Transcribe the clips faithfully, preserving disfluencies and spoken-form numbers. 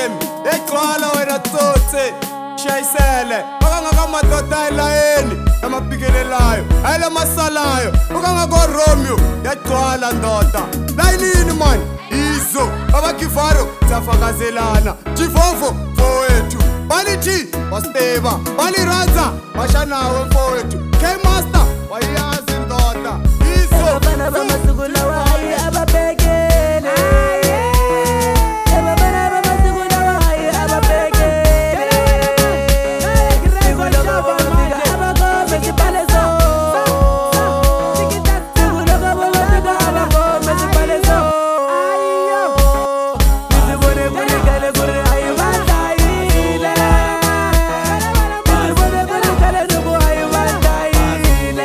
M egcwala wena tsotse shayisele akangakamadoda elayeni amapikelelayo ayelamasalayo ukangako Romeo yagcwala ndoda layinini man izo abakivaro safakazelana Jivovo mfowethu balithi wasiteba baliranza bashanawe mfowethu K-Master wayazi ndoda izo abana bamasukula wayi ababekele abana bamasukula wayi ababekele sikuloka bomika abakome sipalezo sikuloka bomika abakome sipalezo nisibone kunikele kuri ayi batayile nisibone kunikele nuku ayi batayile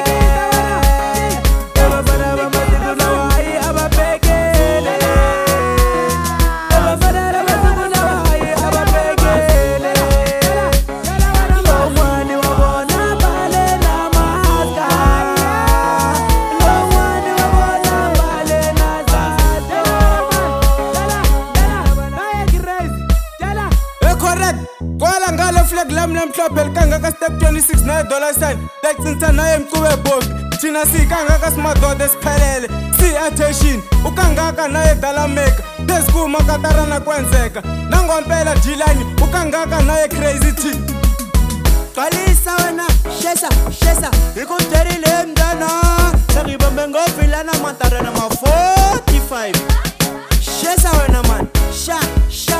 abana bamasukula wayi ababekele abana bamasukula wayi ababekele lo mwani wabona bale na maskaya lo mwani wabona bale na zato Eh correct kwala ngale flag lam namhlophe likangaka step twenty-six naye dollar sign lecintsa naye mcube bombi thina sikangaka simadoda esiphelele si attention ukangaka naye dalameka phezu katarana kwenzeka nangompela jilani ukangaka naye crazy T Kalisa wena shesa shesa ikuterile mdana sakibambe ngofilana matarana ma forty-five shesa wena man sha sha